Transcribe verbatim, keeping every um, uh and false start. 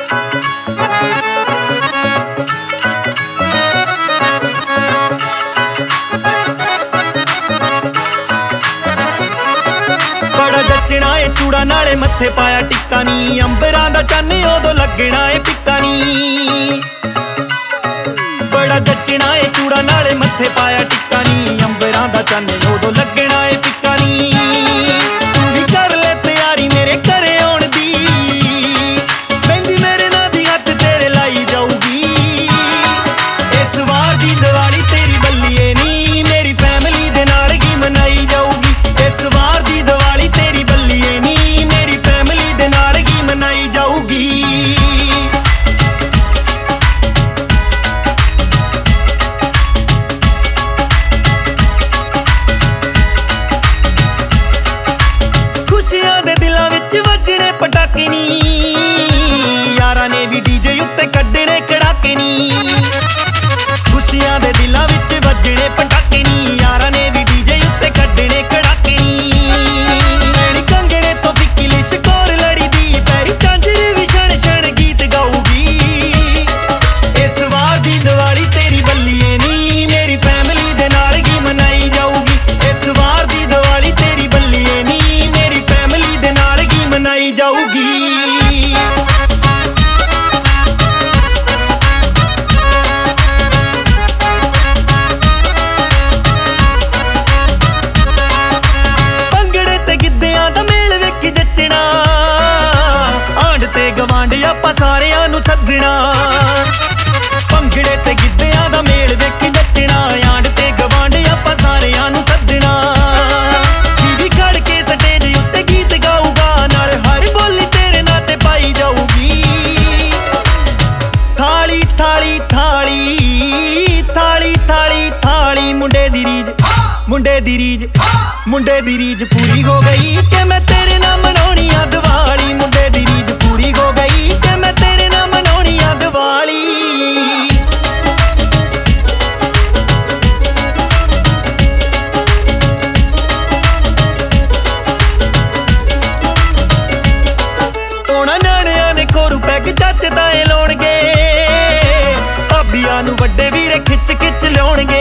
बड़ा जचना ए चूड़ा नाले मत्थे पाया टिक्का नी, अंबरां दा चन्न उदों लगना ए फिक्का नी। बड़ा जचना ए चूड़ा नाले मत्थे पाया टिक्का नी, अंबरां दा चन्न उदों लगना ए फिक्का नी। तू भी कर ले तैयारी मेरे घरे आउण दी, मेहंदी मेरे नां दी हत्थ तेरे लाई जाऊगी। इस वार दी दिवाली तेरी बल्लीए नी, मेरी फैमिली दे नाल ही मनाई जाऊगी। इस वार दी दिवाली तेरी बल्लीए नी, मेरी फैमिली दे नाल ही मनाई जाऊगी। खुशियां दे दिलां विच वजणे पटाके नी, यारां ने भी डीजे उत्ते कड्डणे कड़ाके नी। खुशियां दे दिलां विच वजणे पटाके नी, यारां ने भी डीजे उत्ते कड्डणे कड़ाके नी। मैनी कंगणे तो फिक्की लिशकोर लड़ी दी, पैरी झांझरी भी छण छण गीत गाऊगी। इस वार दी दिवाली तेरी बल्लीए नी, मेरी फैमिली दे नाल ही मनाई जाऊगी। इस वार दी दिवाली तेरी बल्लीए नी, मेरी फैमिली दे नाल ही मनाई जाऊगी। गवांड आपां सारियां नूं सदना, भंगड़े ते गिद्धियां दा मेल वेखी नचना। आंड ते गवांड आपां सारियां नूं सदना, दीदी खड़ के स्टेज उत्ते गीत गाऊगा, नाल हर बोली तेरे नां ते पाई जाऊगी। थाली थाली थाली थाली थाली थाली, मुंडे दी रीज मुंडे दी रीज मुंडे दी रीज पूरी हो गई कि मैं तेरे नां मनाउणी आ दिवाली। मुंडे दी रीज पूरी हो गई कि मैं तेरे नां मनाउणी आ दिवाली। ओना नानियां ने खोरू पैग चाचे ताए लाउणगे, भाबियां नूं वड्डे वीरे खिच खिच लिआउणगे।